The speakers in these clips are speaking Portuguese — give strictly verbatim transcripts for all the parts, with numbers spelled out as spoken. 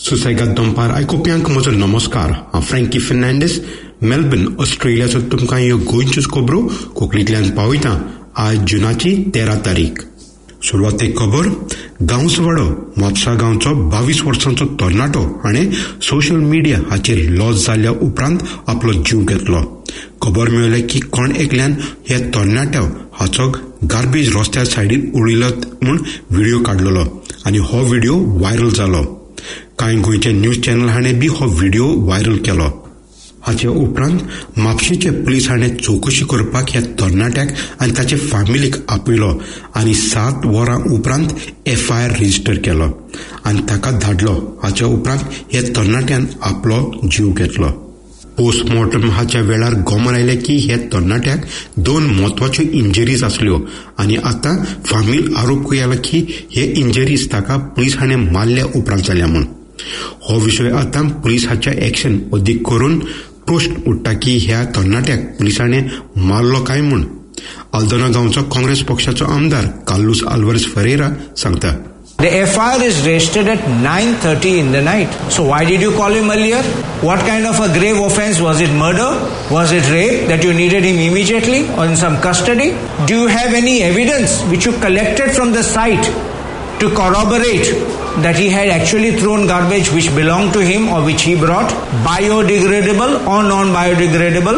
सुसेगाद दनपार आयकुप्यांक म्हजो नमस्कार. हांव फ्रँकी फर्नांडीस, मेलबर्न, ऑस्ट्रेलियाचो तुमकां ह्यो गोंयच्योच खबरो कोंकणींतल्यान पावयता. आज जुनाची तेरा तारीख. सुरवातेक खबर. गांवसवाडो म्हापसा गांवचो बावीस वर्सांचो तरणाटो हाणें सोशल मिडिया हाचेर लॉस जाल्ल्या उपरांत आपलो जीव घेतलो. खबर मेळ्ळी की कोण एकल्यान ह्या तरणाट्या हाचो गार्बेज रस्त्या सायडीन उडयलो म्हूण व्हिडिओ काडलेलो आनी हो व्हिडिओ व्हायरल जालो. कांय गोंयचे न्यूज चॅनल हाणें बी हो व्हिडिओ व्हायरल केलो. हाचे उपरांत म्हापशेचे पुलीस हाणें चवकशी करपाक ह्या तरणाट्याक आनी ताचे फॅमिलीक आपयलो आनी सात वरां उपरांत एफ आय आर रजिस्टर केलो आनी ताका धाडलो. हाच्या उपरांत ह्या तरणाट्यान आपलो जीव घेतलो. पोस्टमॉर्टम हाच्या वेळार गोमर आयले की ह्या तरणाट्याक दोन म्हत्वाच्यो इंजरीज आसल्यो आनी आतां फामील आरोप केला की हे इंजरीज ताका पुलीस हाणें मारल्या उपरांत जाल्या म्हूण. हो विशय आतां पुलीस हाच्या एक्शन अदीक करून प्रश्न उठ्ठा की ह्या तरणाट्याक पुलिसांनी मारलो काय म्हूण. आल्दोना गांवचो काँग्रेस पक्षाचो आमदार कार्लोस आल्वारेस फेरेरा सांगता. The F I R is registered at nine thirty in the night. So why did you call him earlier? What kind of a grave offense? Was it murder? Was it rape that you needed him immediately or in some custody? Do you have any evidence which you collected from the site to corroborate that he had actually thrown garbage which belonged to him or which he brought, biodegradable or non-biodegradable?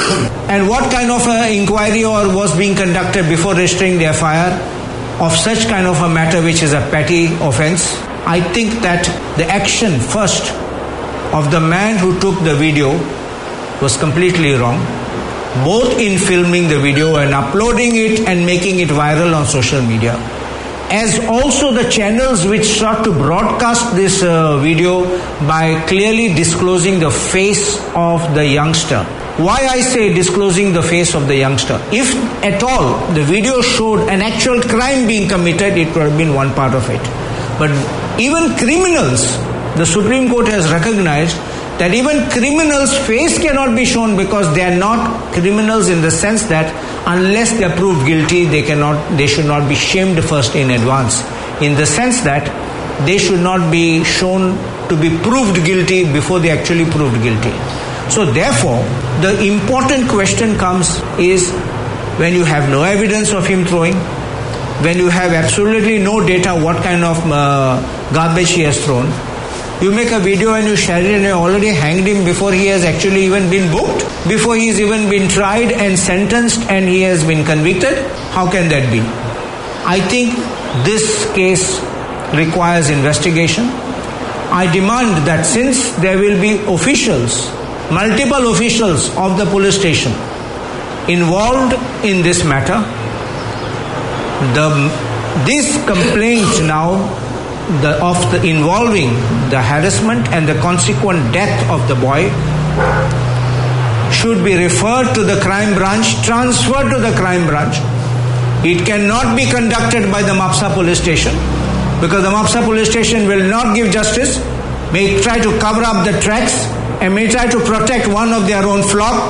And what kind of a inquiry or was being conducted before registering the F I R of such kind of a matter which is a petty offense? I think that the action first of the man who took the video was completely wrong, both in filming the video and uploading it and making it viral on social media, as also the channels which sought to broadcast this uh, video by clearly disclosing the face of the youngster. Why I say disclosing the face of the youngster? If at all the video showed an actual crime being committed, it would have been one part of it. But even criminals, the Supreme Court has recognized that even criminals' face cannot be shown because they are not criminals in the sense that unless they are proved guilty, they cannot, they should not be shamed first in advance. In the sense that they should not be shown to be proved guilty before they actually proved guilty. So therefore, the important question comes is when you have no evidence of him throwing, when you have absolutely no data what kind of uh, garbage he has thrown, you make a video and you share it and you already hanged him before he has actually even been booked, before he has even been tried and sentenced and he has been convicted. How can that be? I think this case requires investigation. I demand that since there will be officials, multiple officials of the police station involved in this matter, the this complaint now the of the involving the harassment and the consequent death of the boy should be referred to the crime branch, transferred to the crime branch. It cannot be conducted by the Mapsa police station because the Mapsa police station will not give justice, may try to cover up the tracks and may try to protect one of their own flock.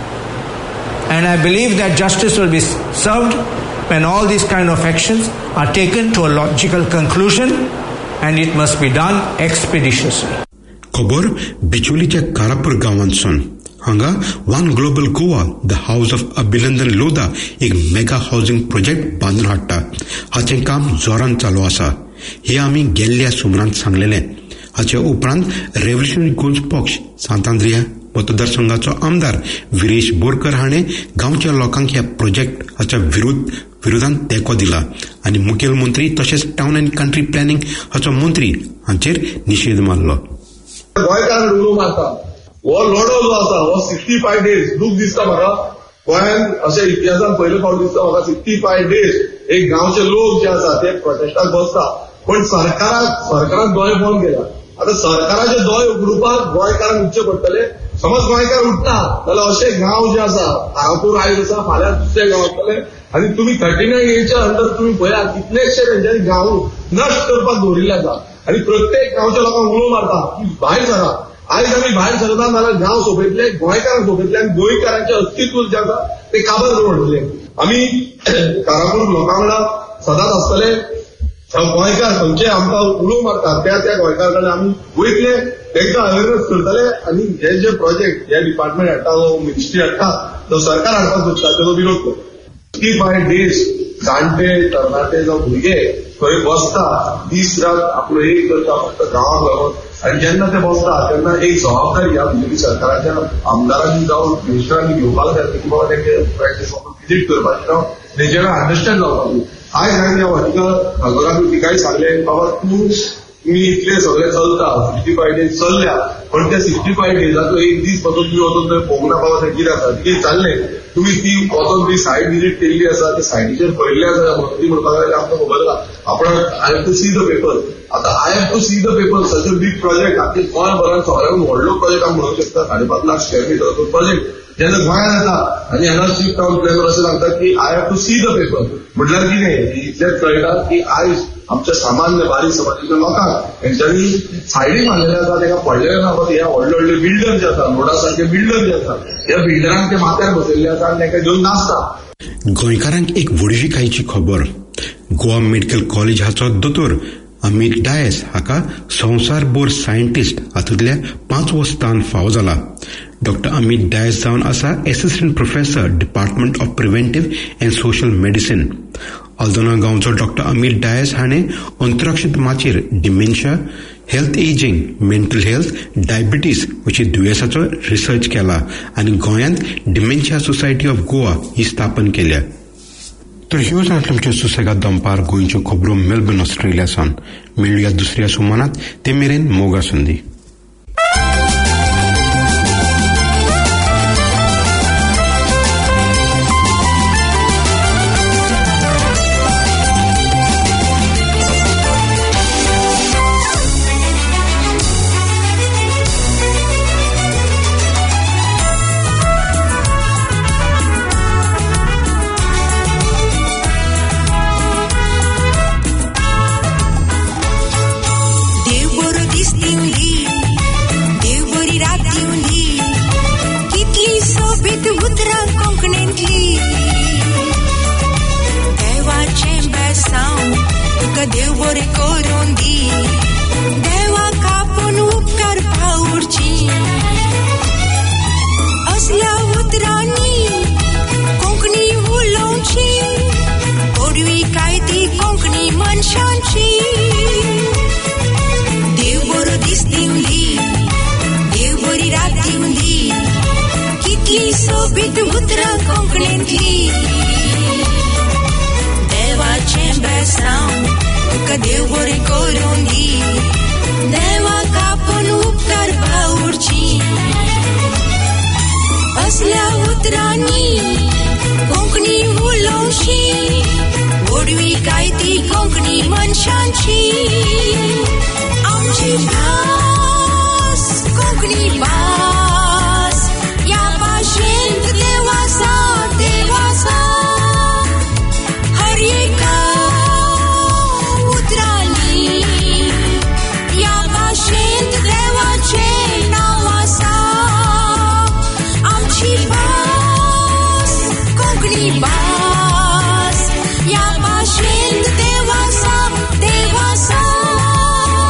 And I believe that justice will be served when all these kind of actions are taken to a logical conclusion, and it must be done expeditiously. खबर बिचोलीच्या कारापूर गांवांतसून. हांगा one global Goa the house of Abhinandan Lodha एक mega housing project बांदून हाडटा. हाचें काम जोरान चालू आसा. हे आमी गेल्ल्या सुमरांत सांगलेलें. हाचे उपरांत रेव्होल्युशनरी गोल्स पक्ष सांतांद्रिया मतदारसंघाचो आमदार विरेश बोरकर हाणें गांवच्या लोकांक ह्या प्रोजेक्ट हाच्या विरुद्ध विरोधांत तेंको दिला आनी मुखेलमंत्री तशेंच टावन आनी कंट्री प्लॅनिंग हाचो मंत्री हांचेर निशेध मारलो. गोंयकार उलो मारता हो लढो जो आसा हो सिक्स्टी फाय डेज दूख दिसता म्हाका. गोंयान अशें इतिहासान पयले फावट दिसता म्हाका सिक्स्टी फाय डेज एक गांवचे लोक जे आसा ते प्रोटेस्टाक बसता पण सरकाराक सरकारान दोळे बंद केला. आता सरकाराचे दोळे उगडुपाक गोंयकारांक उठचे पडटले. समज गोंयकार उठना जाल्यार अशे गांव जे आसा कारापूर आयज आसा फाल्यां दुसरे गांव वतले आनी तुमी थर्टी नायन एच्या अंडर तुमी पळयात कितलेशे तेंच्यांनी गांव नश्ट करपाक दवरिल्ले आसा आनी प्रत्येक गांवच्या लोकांक उलो मारता की भायर सरा. आयज आमी भायर सरना जाल्यार गांव सोंपयतले, गोंयकारांक सोंपयतले आनी गोंयकारांचें अस्तित्व जें आसा तें काबार करून उडयतले. आमी कारापूर लोकां वांगडा सदांच आसतले. गोंयकार खंयचे आमकां उलो मारतात त्या त्या गोंयकार कडेन आमी वयतले तांकां अवेरनेस करतले आनी हे जे प्रोजेक्ट हे डिपार्टमेंट हाडटा वो मिनिस्ट्री हाडटा तो सरकार हाडपाक सोदता तेजो विरोध करता. सिक्स्टी फाय डेज जाणटे तरणाटे जावं भुरगे थंय बसता दीस रात आपलो एक करता फक्त गांवांत लागून आनी जेन्ना ते बसता तेन्ना एक जबाबदारी ह्या बीजेपी सरकाराच्या आमदारांनी जावं मिनिस्टरांनी घेवपाक जाय की बाबा तेंचे विजीट करपाची जावं तेंचे अंडरस्टँड जावपाक. आयज हांवें ह्या वर्टिकल खासदाराक तिकाय सांगलें बाबा तूं मी इतले सगळे चलता सिक्स्टी फाय डेज चलल्या पण त्या सिक्स्टी फाय डेजाचो एक दीस पासून तुम्ही वचून थंय पळोवंक ना बाबा थंय कितें आसा कितें चाललें तुम्ही ती वचून ती सायट विजीट केल्ली आसा त्या सायटीचेर पळयल्लें आसा म्हणून ती म्हणपाक लागली आमकां खबर आसा आपण I have to see the paper. आतां I have to see the paper such a big project आतां गोंयभरांत सगळ्यान व्हडलो प्रोजेक्ट आमी म्हणूंक शकता साडे पांच लाख स्क्वेअर मिटरचो प्रोजेक्ट जेन्ना गोंयांत येता आनी हांगा चीफ टावन प्लॅनर अशें सांगता की I have to see the paper म्हटल्यार कितें इतलेंच कळटा की आयज आमच्या सामान्य बारीक समाजाच्या लोकांक हेंच्यांनी सायडीक मारलेले आसा तांकां पडलेले ना ह्या व्हडले व्हडले बिल्डर जे आसा रोडा सारखे बिल्डर जे आसा ह्या बिल्डरांक ते माथ्यार बसयल्ले आसा आनी तांकां घेवन नाचता. गोंयकारांक एक व्हडशी कांयची खबर. गोवा मेडिकल कॉलेज हाचो दोतोर अमित डायस हाका संवसारभर सायंटिस्ट हातूंतल्या पांचवो स्थान फावो जाला. डॉक्टर अमित डायस जावन आसा assistant professor department of preventive and social medicine. Aldona गांवचो डॉक्टर अमित डायस हाणें अंतराक्षमाचेर dementia, health ageing, mental health, diabetes अशी दुयेंसांचो रिसर्च केला आनी गोंयांत डिमेन्शिया सोसायटी ऑफ गोवा ही स्थापन केल्या. तर ह्यो जाल्यार तुमच्या सुसेगाद दंपार गोंयच्यो खबरो मेलबर्न ऑस्ट्रेलियासान. मेळुया दुसऱ्या सुमानात ते मेरेन मोगा संदी. या भाषेंत देवासा देवासा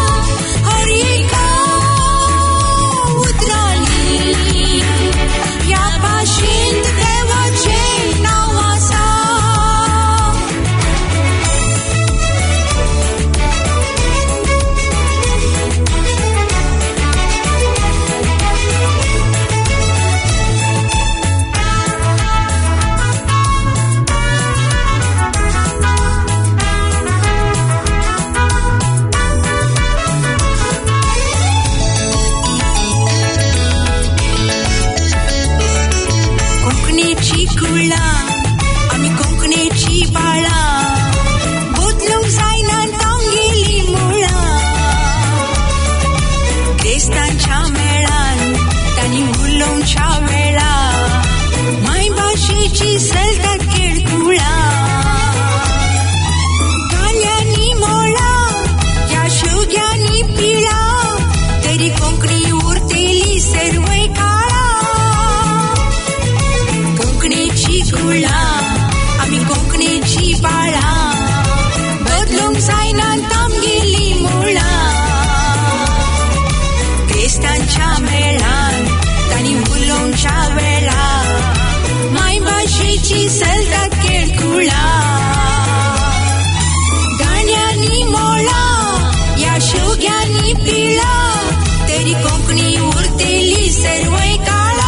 उग्यानी पिळा तेरी कोंकणी उरतेली सर्वय काळा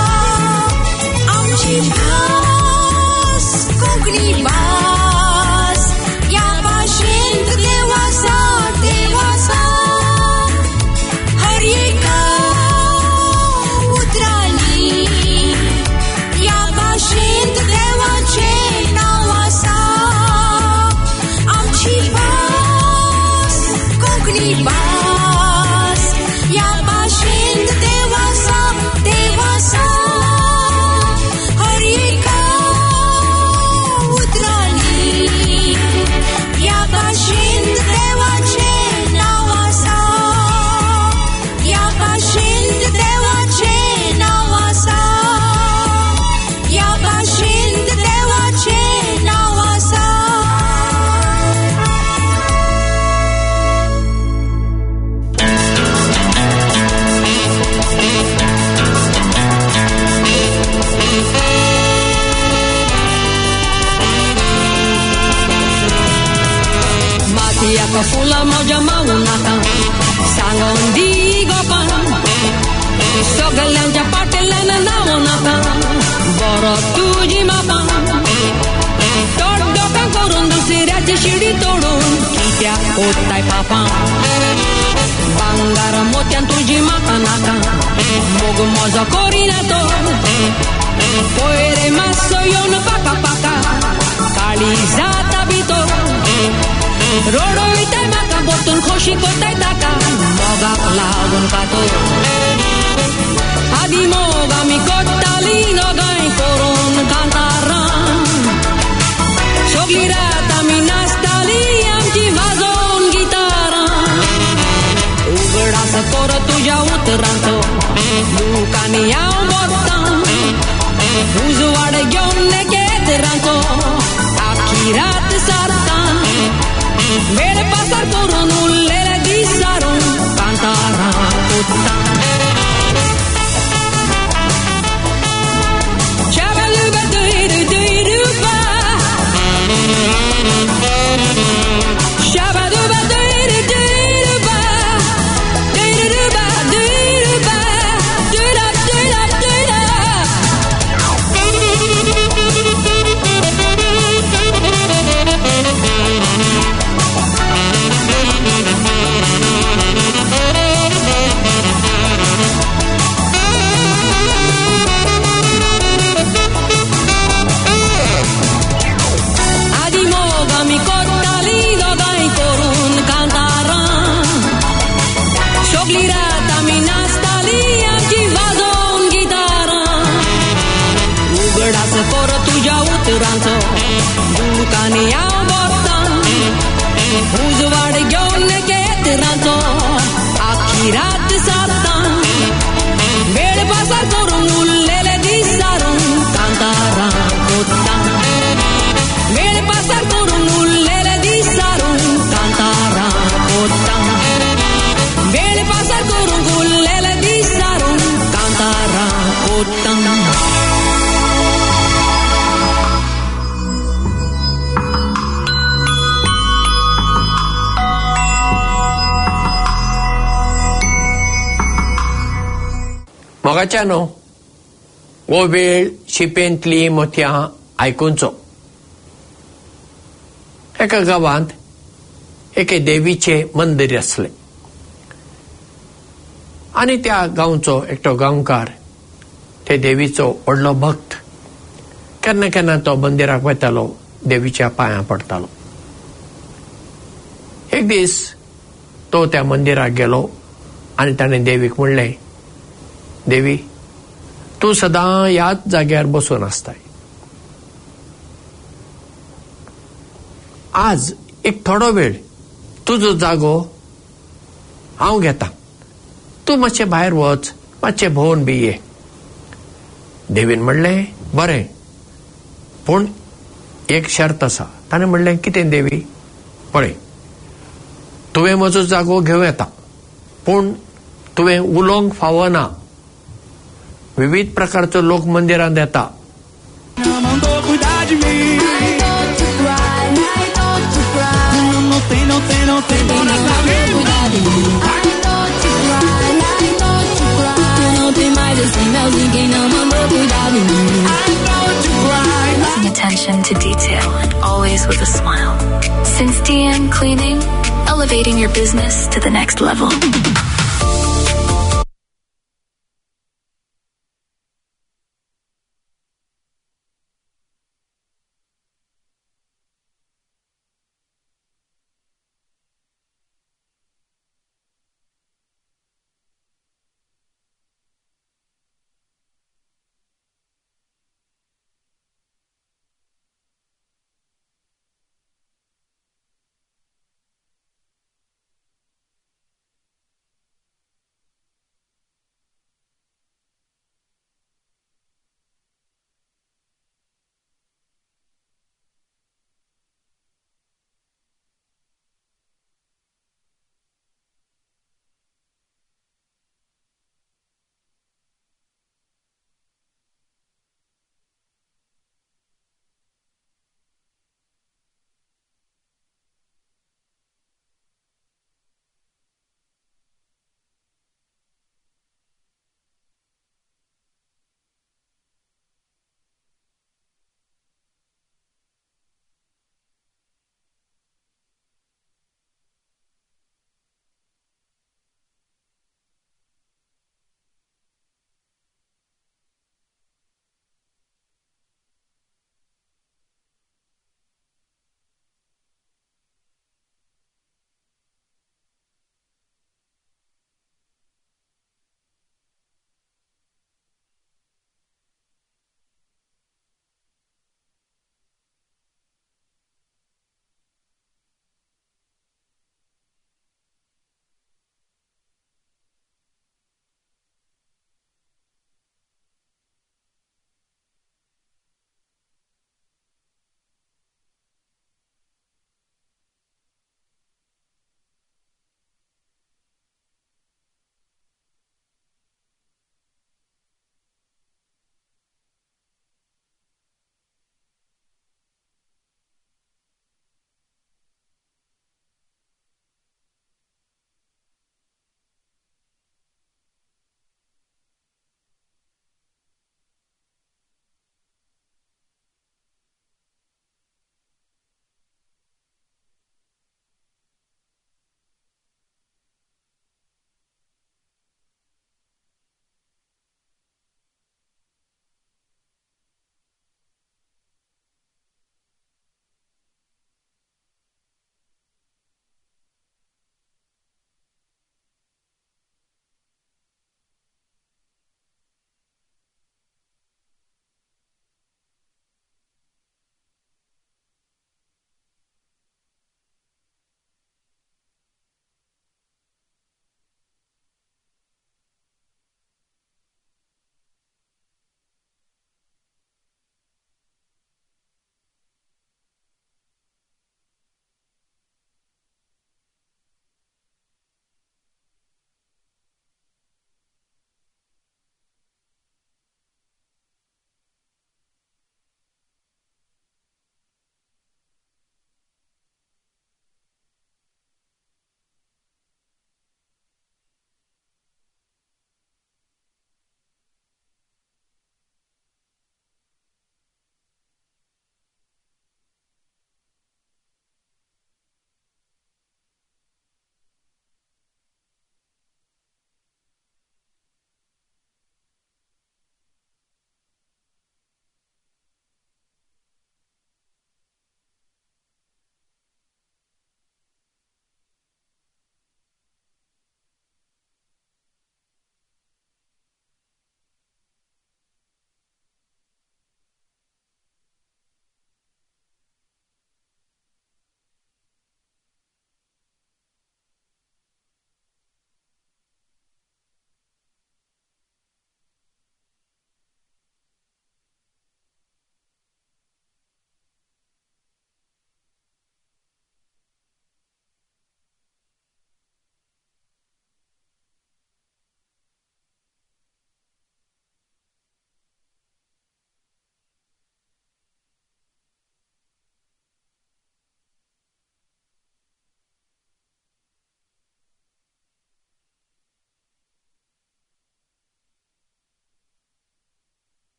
आमची भास कोंकणी भास या भाशेंत देवासा देवासा हर एका उतरांनी या भाशेंत देवाचे नाव आसा आमची भास कोंकणी भास या भाशेंत देवासा देवासा हर एका उतरांनी या भाशेंत देवाचे नाव आसा या भाशेंत देवाचे नाव आसा या भाशेंत देवाचे नाव आसा माथ्याक फुलां म्हज्या मावूं नाका सांगोन दी गोपान सगल्यांच्या पाटेल्यान नांव नाका बरो तुजी मापान तोड्डोकां करून दुसऱ्याची शिडी तोडून कित्याक ओडटाय पापां भांगार मोत्यान तुजी म्हाका नाका मोग मोजो करिना तो पयर मातसो येवन पाका पाका काळी जाता भितर रोडोयताय म्हाका बसून खोशी कोत्ताय ताका मोगाक लागून कातो आदी मोग आमी कोत्ताली नगाय करून कांतारां सगळी रात आमी नाचताली आमची वाजोवन गितारां उगडास कर तुज्या उतरांचो दुकानी हांव मोडटां उजवाड घेवन केतरांचो आखी रात सारतां वेळ पासार करून उरलेले दीस सारून कांतारां कोत्तां शाबालुबा दुयरू दुयरूबा शाबालुबा दुयरू दुयरूबा दुयरूबा दुयरूबा दुयरा दुयरा दुयरा आदी मोग आमी कोत्ताली दोगांय करून कांतारां सगळी रात आमी नाचताली आमची वाजोवन गितारां उगडास कर तुज्या उतरांचो दुकानी हांव बसतां उजवाड घेवन केतरांचो आखी रात सारतां वेळ पासार करून उरलेले दीस सारून कांतारां कोत्तां वेळ पासार करून उरलेले दीस सारून कांतारां कोत्तां वेळ पासार करून उरलेले दीस सारून कांतारां कोत्तां मोगाच्यानो वो वेळ शिपेंतली मोतयां आयकुनचो एका गांवांत एके देवीचे मंदिर आसले आनी त्या गांवचो एकटो गांवकार ते देवीचो व्हडलो भक्त केन्ना केन्ना तो मंदिराक वतालो देवीच्या पांयां पडटालो एक दीस तो त्या मंदिराक गेलो आनी ताणें देवीक म्हणलें देवी तूं सदां ह्याच जाग्यार बसून आसताय आज एक थोडो वेळ तुजो जागो हांव घेतां तूं मातशें भायर वच मातशें भोंवन बी ये देवीन म्हणलें बरें पूण एक शर्त आसा ताणें म्हणलें कितें देवी पळय तुवें म्हजो जागो घेवं येता पूण तुवें उलोवंक फावना विविध प्रकारचो लोक मंदिरांत येता Não tem, não tem, não tem dor na cabeça. Spring Cleaning, elevating your business to the next level.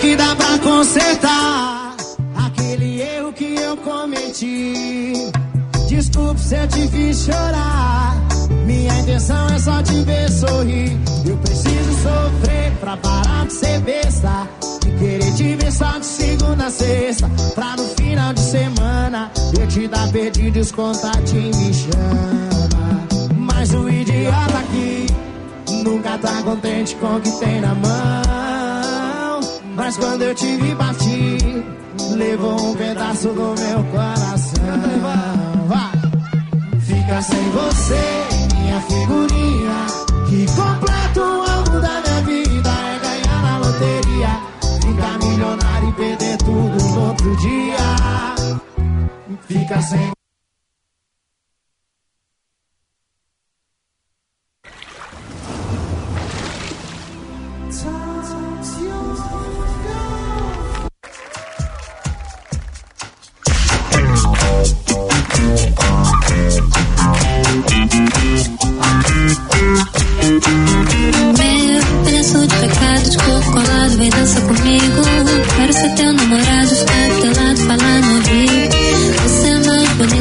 que dá pra consertar aquele erro que eu cometi. Desculpe se eu te fiz chorar. Minha intenção é só te ver sorrir. Eu preciso sofrer pra parar de ser besta e querer te ver só de segunda a sexta, pra no final de semana eu te dar perdido e os contatinhos me chama. Mas o idiota aqui nunca tá contente com o que tem na mão. Mas quando eu te vi partir, levou um pedaço do meu coração. Fica sem você, minha figurinha, que completa o alvo da minha vida. É ganhar na loteria, ficar milionário e perder tudo no outro dia. Fica sem. Meu pedaço de pecado, de corpo colado, vem dança comigo. Quero ser teu namorado, ficar do teu lado, falar no ouvido. Você é mais bonito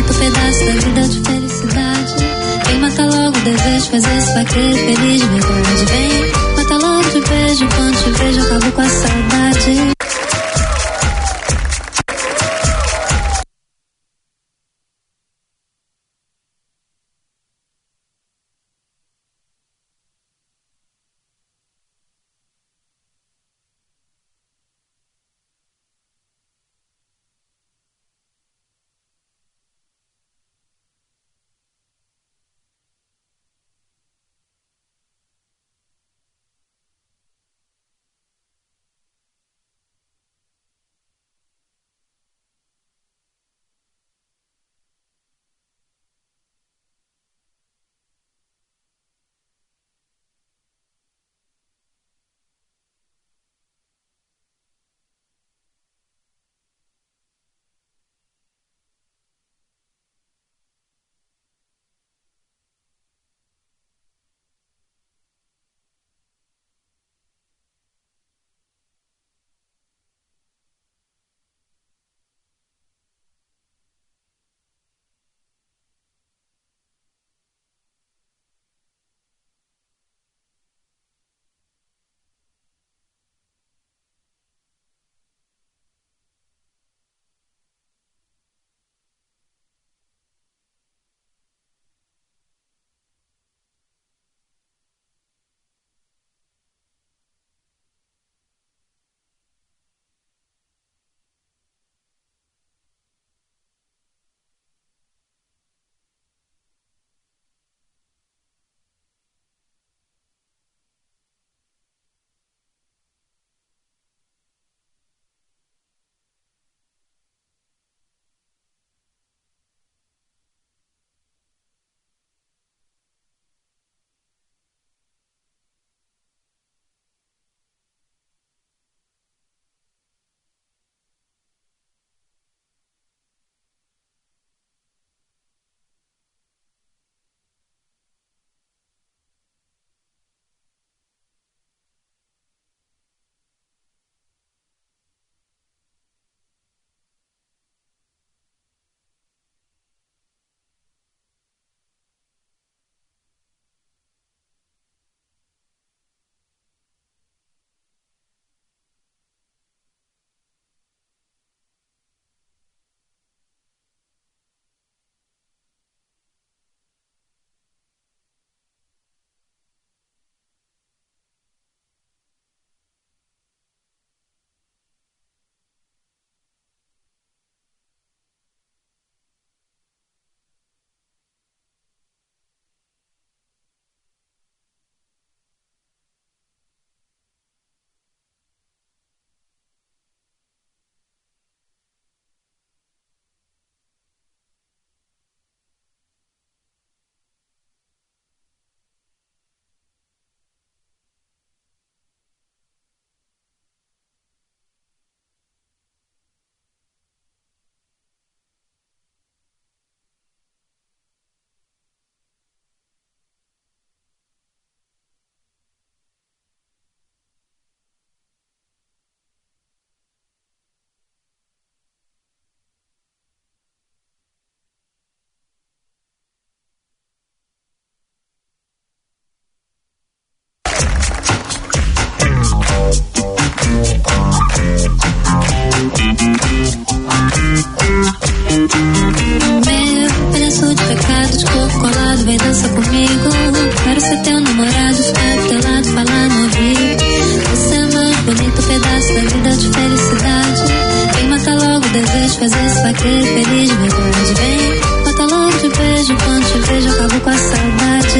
fazer esse vaqueiro feliz de verdade. Vem, bota logo de beijo, quando te vejo acabo com a saudade.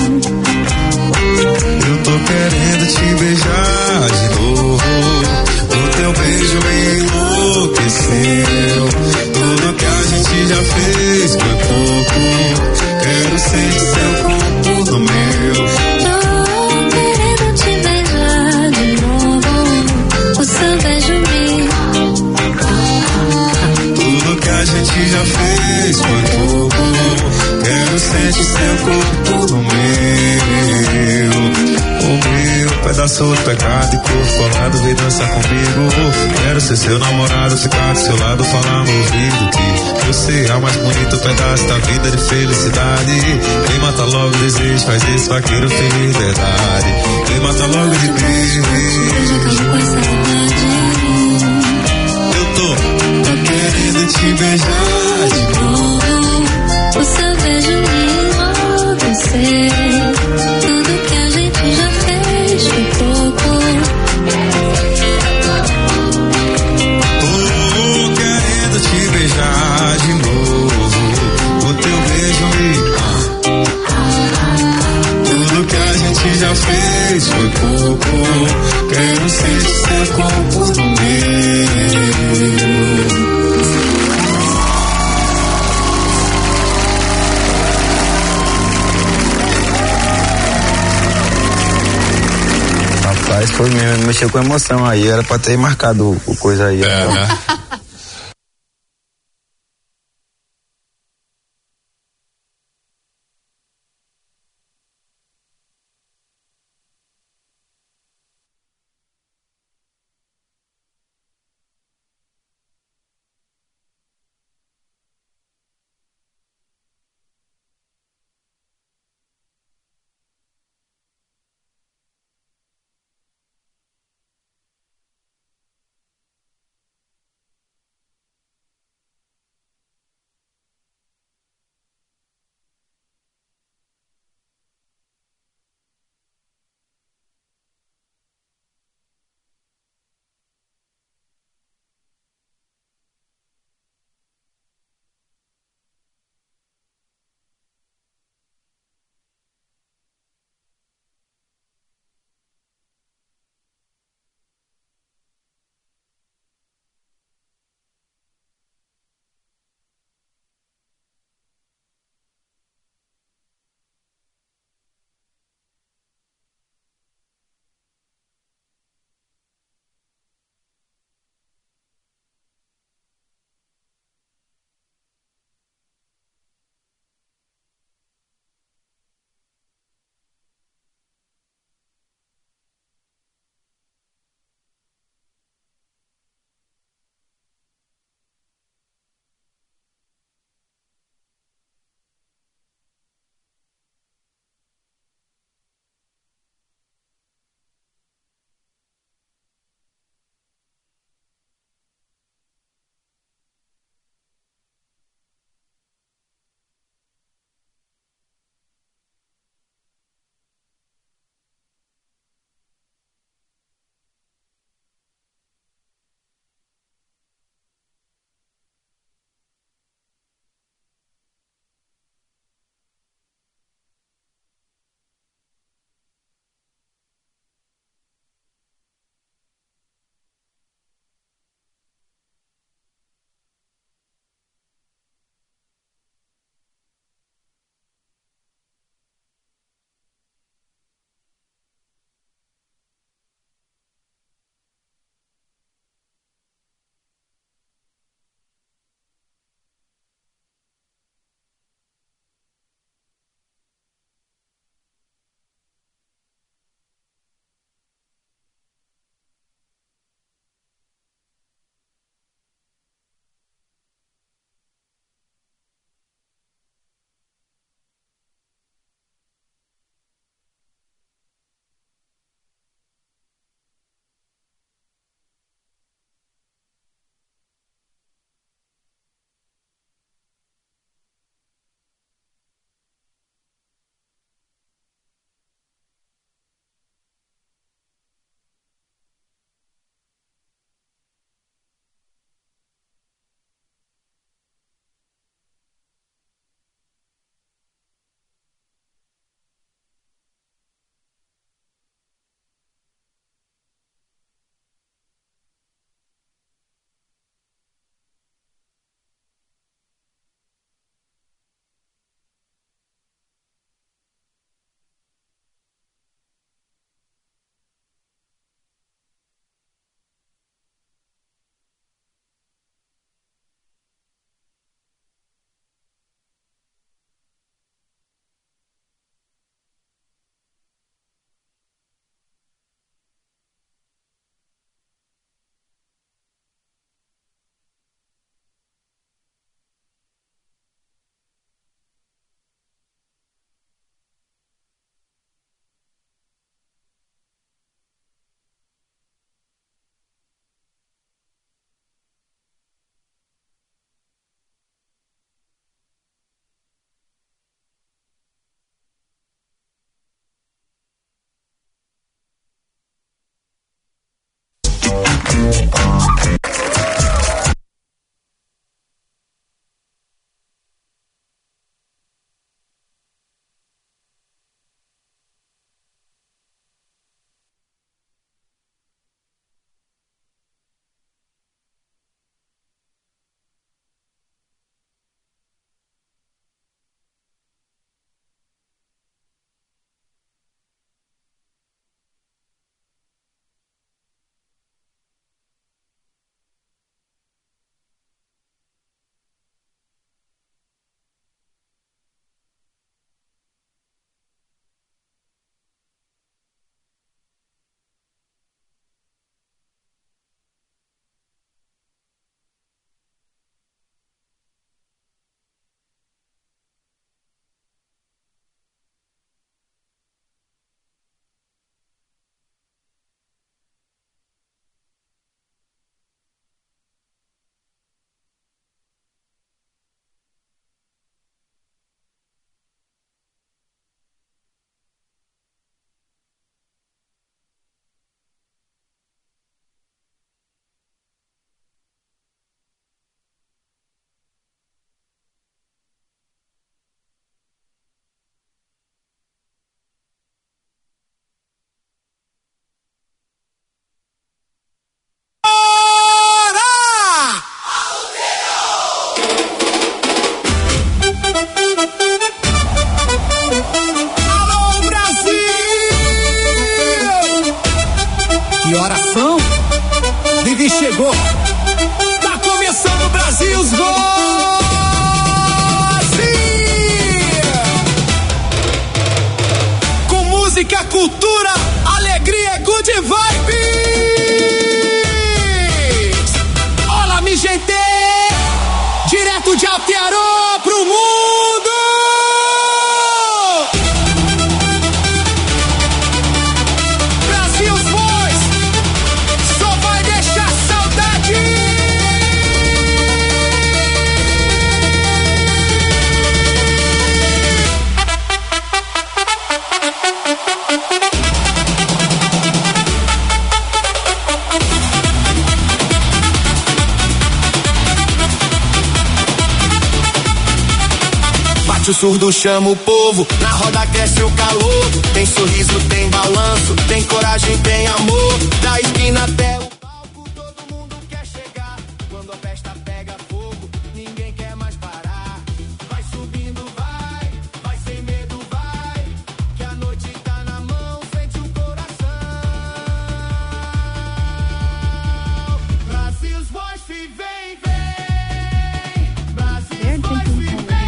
Eu tô querendo te beijar de novo. O teu beijo me enlouqueceu. Tudo que a gente já fez foi pouco. Quero sentir seu corpo no meu. Tô querendo te beijar de novo. O seu beijo me. Tudo que a gente já fez foi pouco. Quero sentir seu corpo no meu. O meu pedaço do pecado e corpo colado, vem dançar comigo. Quero ser seu namorado, ficar do seu lado, falar no ouvido que você é o mais bonito pedaço da vida de felicidade. Vem matar logo o desejo, faz esse vaqueiro feliz, verdade. Vem matar logo de beijo. Eu tô, tô querendo te beijar de novo. O seu beijo me enlouqueceu. Tudo que a gente já fez foi pouco. Tô querendo te beijar de novo. O teu beijo me. Tudo que a gente já fez foi pouco. Quero sentir seu corpo no meu. Rapaz, foi mesmo, mexeu com emoção aí, era pra ter marcado o coisa aí. É, né? Que horas são? Vivi chegou. Tá começando o Brasil, os gols! Com música, cultura, alegria, good vibes! Olá, mi gente! Direto de Aotearoa pro mundo! Brasil's Voice só vai deixar saudade! O surdo chama o povo, na roda cresce o calor. Tem sorriso, tem balanço, tem coragem, tem amor. Da esquina até o palco, todo mundo quer chegar. Quando a festa pega fogo, ninguém quer mais parar. Vai subindo, vai, vai sem medo, vai. Que a noite tá na mão, sente o coração. Brasil's Voice, vem, vem. Brasil's Voice, vem, vem.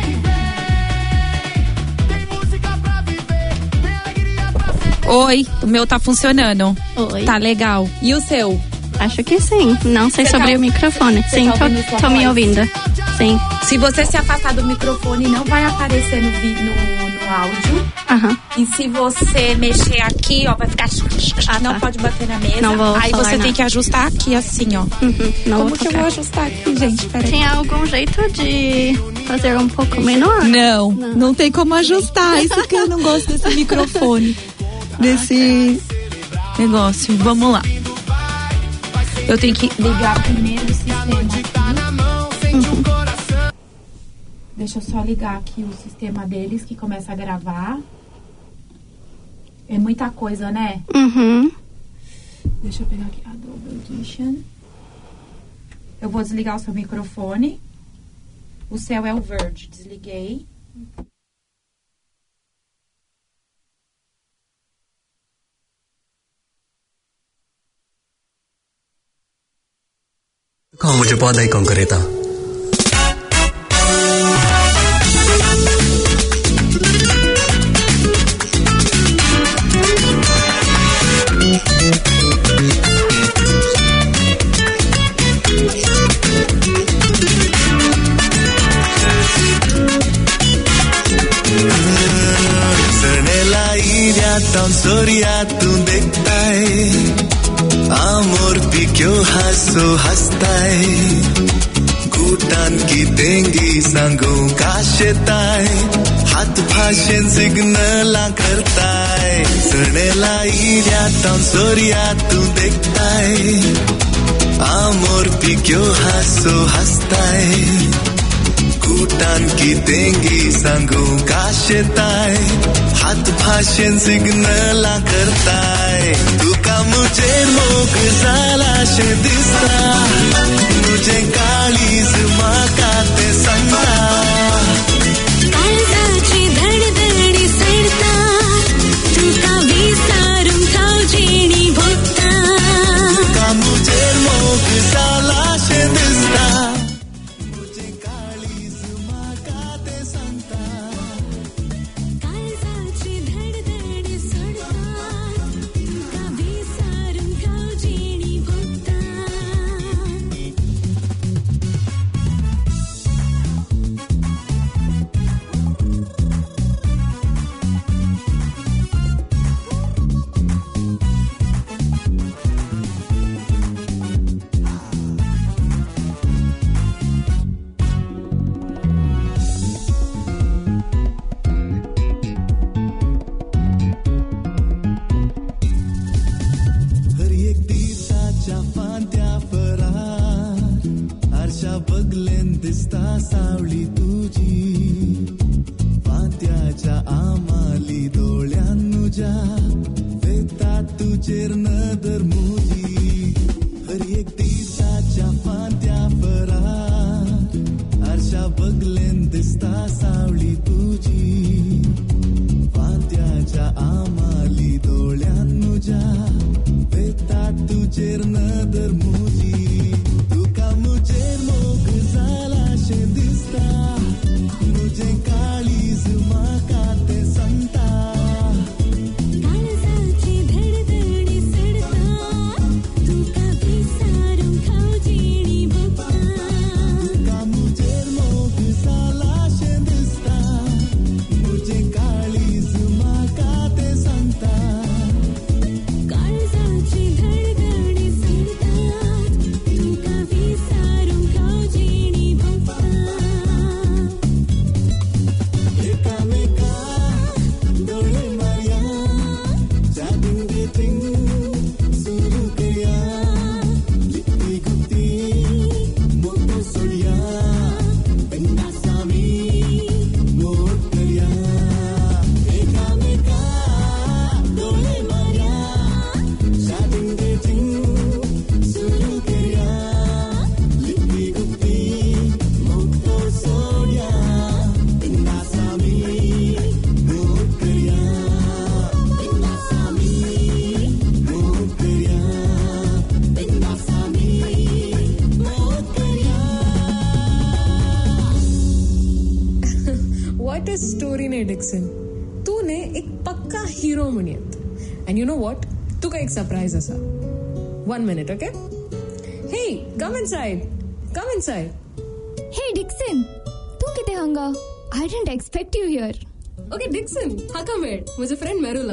Oi, o meu tá funcionando. Oi. Tá legal. E o seu? Acho que sim. Não sei Você sobre tá- o microfone. Você Sim, tá ouvindo tô, sua tô me voz? ouvindo. Sim. Se você se afastar do microfone, não vai aparecer no, vi- no, no áudio. Aham. E se você mexer aqui, ó, vai ficar... Ah, não tá. pode bater na mesa. Não vou Aí falar você tem nada. que ajustar aqui, assim, ó. Uhum, não Como vou que eu tocar. vou ajustar aqui, gente? Peraí. Tem algum jeito de fazer um pouco menor? Não, não, tem como ajustar. Isso que eu não gosto desse microfone. Desse negócio. Vamos lá. Eu tenho que ligar primeiro o sistema aqui. Uhum. Deixa eu só ligar aqui o sistema deles que começa a gravar. É muita coisa, né? Uhum. Deixa eu pegar aqui Adobe Audition. Eu vou desligar o seu microfone. O seu é o Verge. Desliguei. कहाँ मुझे बहुत आइकॉन करे था Tão soriato dektai amor pikyo haso hastai gutan ki tengi sango kashetai hat bhashen signal kartai sarne lai ya tão soriato dektai आमोर पिक्यो हासो हसताय कुटान की तेंगी सांगू काशेताय हात भाषेन सिग्नला करताय तुका मुझे मोग झालाशे दिसता तुझे काळीज माका ते सांगता काळजाची धडधडी सडता तुका विसारून खावजेणी भोगता तुका मुझे मोग झालाशे दिसता Surprise asa. One minute, okay? Hey, come inside. Come inside. Hey, Dixon. तू किथे हंगा? I didn't expect you here. Okay, Dixon. हा का मेळ? माझा फ्रेंड मेरुला.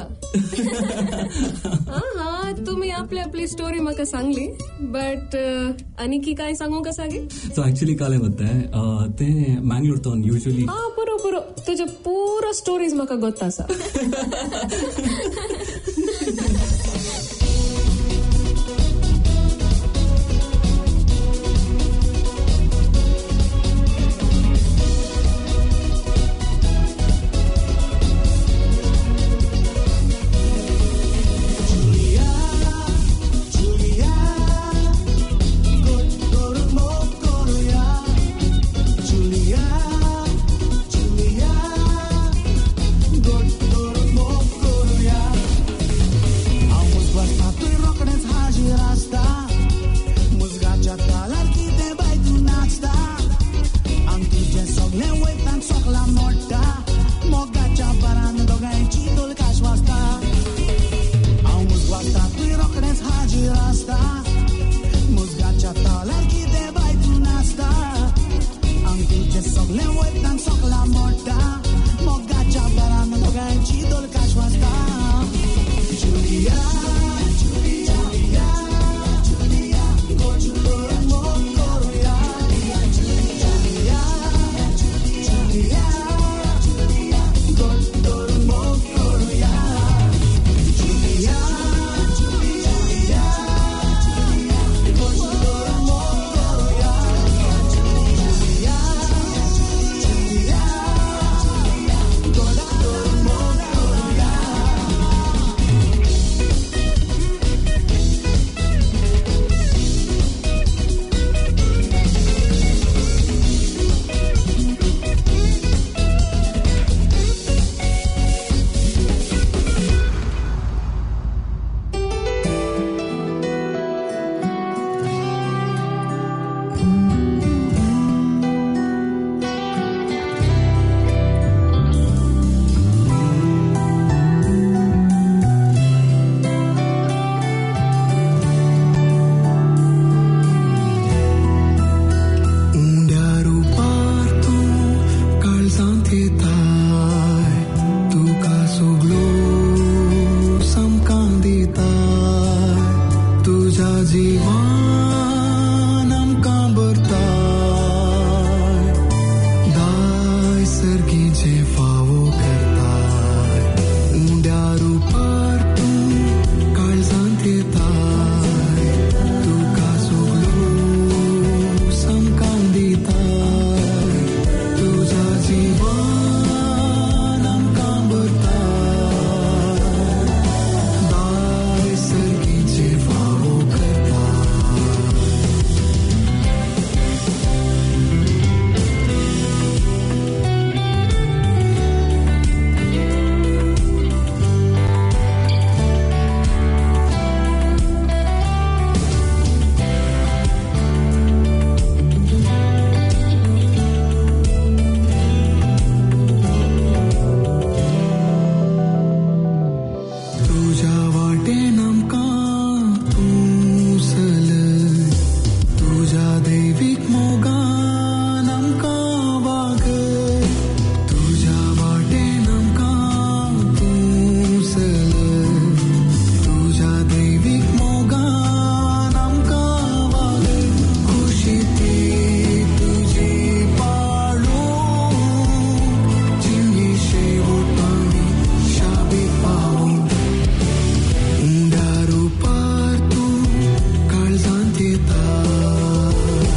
हाँ हाँ, तुम्ही आपली आपली स्टोरी मका सांगली, but अनिकी काय सांगू का सागे? So actually काले मत्ते ते मंगळूर तो usually. हाँ पुरो पुरो. तुझे पूरा stories मका गोत्ता सा. I was तुझ्या जीवन आमकां भरताय दाय सर्गीचे फावो करताय उंड्या रुपार तूं काळजांत येताय तुका सगळो समकावन दिताय तुझ्या जीवन आमकां भरताय दाय सर्गीचे फावो तुझ्या वाटेन आमकां तूं चलय तुझ्या दैवीक मोगान आमकां वागय तुझ्या वाटेन आमकां तूं चलय तुझ्या दैवीक मोगान आमकां वागय खुशी ती तुजी पाळूंक जिणी शेवटांनी शाबी पावूंक उंड्या रुपार तूं काळजांत येताय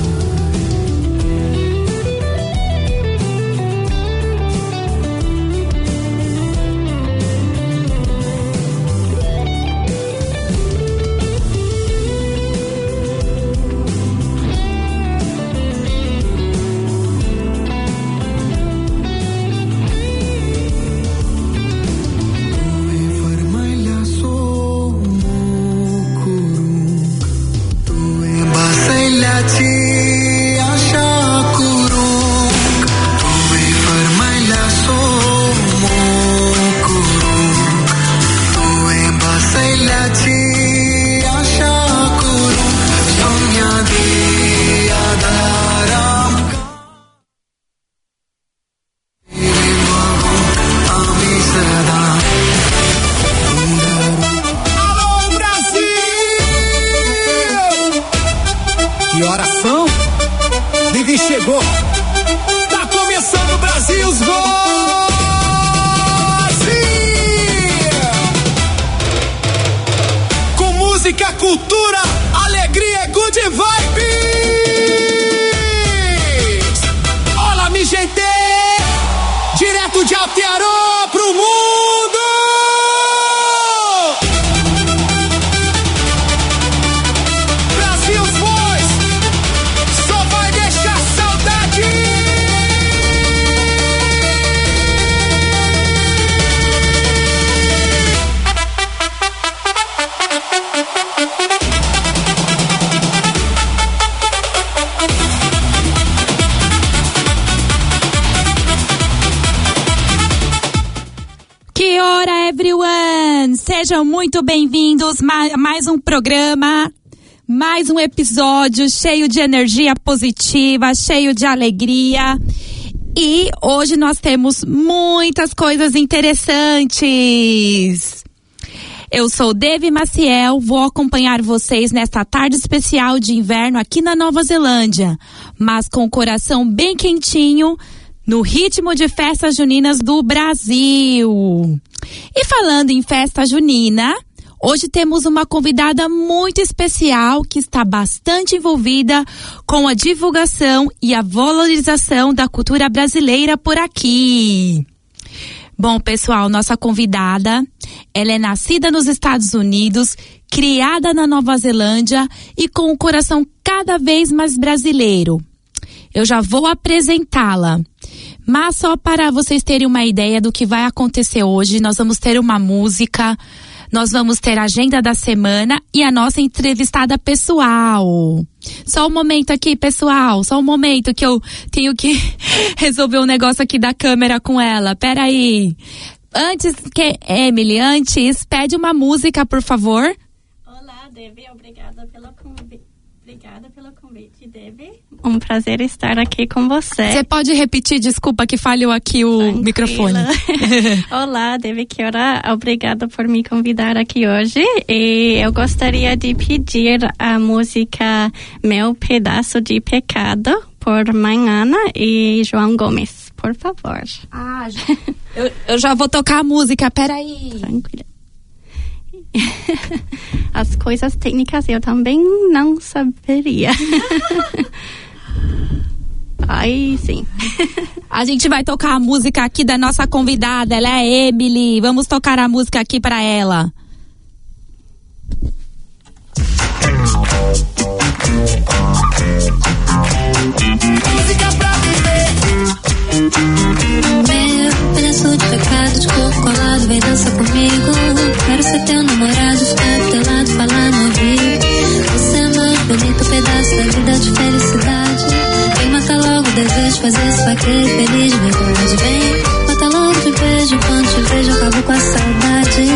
तुवें फर्मायल्या सोमो करूंक तुवें बासयल्याची आशा करूंक तुवें फर्मायल्या सोमो करूंक तुवें बासयल्याची आशा करूंक सोम्या दी आदार आमकां आमी सदां Alô, Brasil! Que horas são? Vivi chegou. Tá começando o Brasil, os gols! Com música, cultura, alegria e good vibes! Olá, mi gente! Direto de Aotearoa pro mundo! Brasil's voice só vai deixar saudade. Que hora, everyone! Sejam muito bem-vindos a mais um programa, mais um episódio cheio de energia positiva, cheio de alegria. E hoje nós temos muitas coisas interessantes. Eu sou Devi Maciel, vou acompanhar vocês nesta tarde especial de inverno aqui na Nova Zelândia, mas com o coração bem quentinho, no ritmo de festas juninas do Brasil. E falando em festa junina, hoje temos uma convidada muito especial que está bastante envolvida com a divulgação e a valorização da cultura brasileira por aqui. Bom, pessoal, nossa convidada, ela é nascida nos Estados Unidos, criada na Nova Zelândia e com o coração cada vez mais brasileiro. Eu já vou apresentá-la. Mas só para vocês terem uma ideia do que vai acontecer hoje, nós vamos ter uma música, nós vamos ter a agenda da semana e a nossa entrevistada pessoal. Só um momento aqui, pessoal, só um momento que eu tenho que resolver um negócio aqui da câmera com ela. Pera aí. Antes, que Emily, antes, pede uma música, por favor. Olá, Debbie, obrigada pelo convite. Obrigada pelo convite, Debbie. Um prazer estar aqui com você. Você pode repetir, desculpa que falhou aqui o Tranquila. microfone. Olá, Debbie Kiora. Obrigada por me convidar aqui hoje. E eu gostaria de pedir a música Meu Pedaço de Pecado, por Manhana e João Gomes, por favor. Ah, eu, eu já vou tocar a música, peraí. Tranquila. As coisas técnicas eu também não saberia. Aí sim. A gente vai tocar a música aqui da nossa convidada, ela é a Emily. Vamos tocar a música aqui pra ela. Música pra viver. Meu pedaço de pecado, de corpo colado, vem dança comigo. Quero ser teu namorado, ficar do teu lado, falar no ouvido. Você é mais bonito pedaço da vida de felicidade. Vem matar logo o desejo, fazer esse vaqueiro feliz de verdade. Vem matar logo de beijo, quando te vejo acabo com a saudade.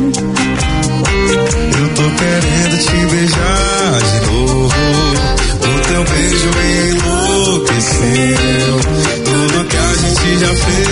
Eu tô querendo te beijar de novo. O teu beijo me enlouqueceu. Tudo que a gente já fez